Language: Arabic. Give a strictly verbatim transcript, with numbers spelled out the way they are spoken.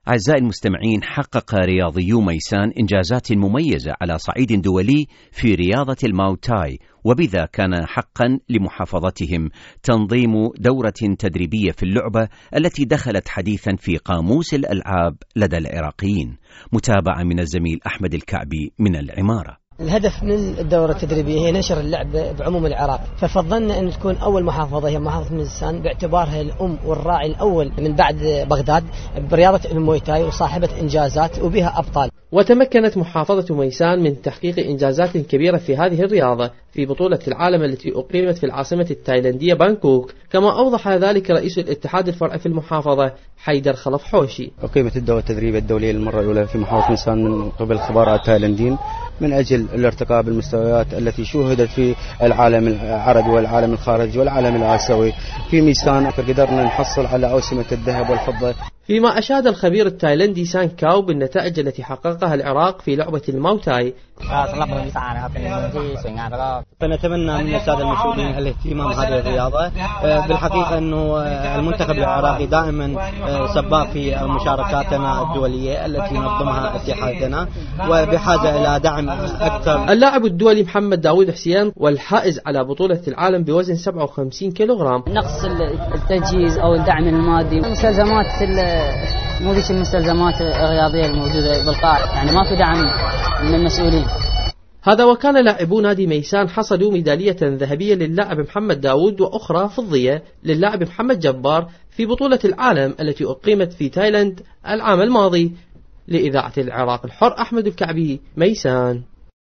أعزائي المستمعين، حقق رياضيو ميسان إنجازات مميزة على صعيد دولي في رياضة الماوتاي، وبذا كان حقا لمحافظتهم تنظيم دورة تدريبية في اللعبة التي دخلت حديثا في قاموس الألعاب لدى العراقيين. متابعة من الزميل أحمد الكعبي من العمارة. الهدف من الدورة التدريبية هي نشر اللعبة بعموم العراق، ففضلنا أن تكون أول محافظة هي محافظة ميسان باعتبارها الأم والراعي الأول من بعد بغداد برياضة المويتاي وصاحبة إنجازات وبها أبطال. وتمكنت محافظة ميسان من تحقيق إنجازات كبيرة في هذه الرياضة في بطولة العالم التي أقيمت في العاصمة التايلاندية بانكوك، كما أوضح ذلك رئيس الاتحاد الفرعي في المحافظة حيدر خلف حوشي. أقيمت الدورة التدريبية الدولية للمرة الأولى في محافظة ميسان من قبل خبراء التايلانديين من أجل الارتقاء بالمستويات التي شوهدت في العالم العربي والعالم الخارجي والعالم الآسيوي. في ميسان قدرنا نحصل على أوسمة الذهب والفضة. فيما أشاد الخبير التايلندي سان كاو بالنتائج التي حققها العراق في لعبة الماوتاي. فنتمنى من السادة المسؤولين الاهتمام بهذه الرياضة. بالحقيقة أنه المنتخب العراقي دائما سباق في مشاركاتنا الدولية التي ننظمها اتحادنا، وبحاجة إلى دعم أكثر. اللاعب الدولي محمد داوود حسين والحائز على بطولة العالم بوزن سبعة وخمسين كيلوغرام. نقص التجهيز أو الدعم المادي، مستلزمات مو ذيك المستلزمات الرياضية الموجودة بالقاع، يعني ما في دعم من المسؤولين. هذا وكان لاعبو نادي ميسان حصلوا ميدالية ذهبية للاعب محمد داوود وأخرى فضية للاعب محمد جبار في بطولة العالم التي أقيمت في تايلاند العام الماضي. لإذاعة العراق الحر، أحمد الكعبي، ميسان.